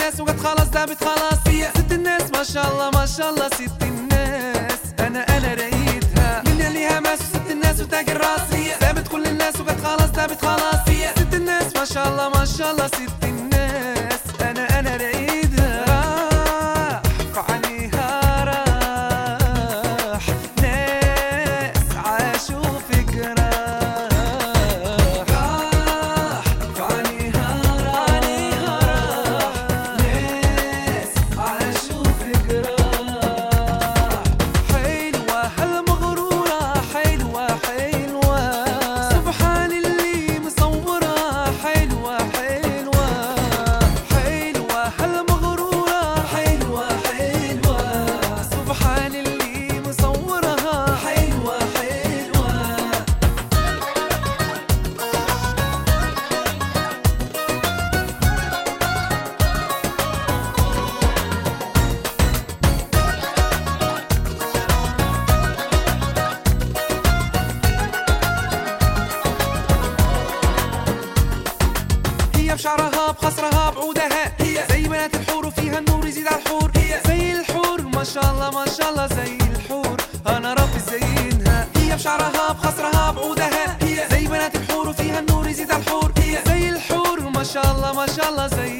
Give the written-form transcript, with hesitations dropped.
الناس وقد خلاص دابت خلاص هي ست الناس ما شاء الله ما شاء الله ست الناس انا رأيتها من ليها ماس ست الناس وتاج الراس هي دابت كل الناس وقد خلاص دابت خلاص هي ست الناس ما شاء الله ما شاء الله ست الناس انا رأيتها راح فعنيها راح ناس عاشوا في جراح راح فعنيها راح ناس عاشوا في جراح حلوة هالمغرورة حلوة حلوة سبحان اللي مصورها حلوة حلوة حلوة هالمغرورة حلوة حلوة سبحان اللي مصورها حلوة حلوة هي بشعرها بخصرها بعودها هي زي بنات الحور وفيها النور يزيد على الحور هي زي الحور ما شاء الله ما شاء الله زي الحور انا ربي زينها هي بشعرها بخصرها بعودها هي زي بنات الحور وفيها النور يزيد على الحور هي زي الحور ما شاء الله ما شاء الله زي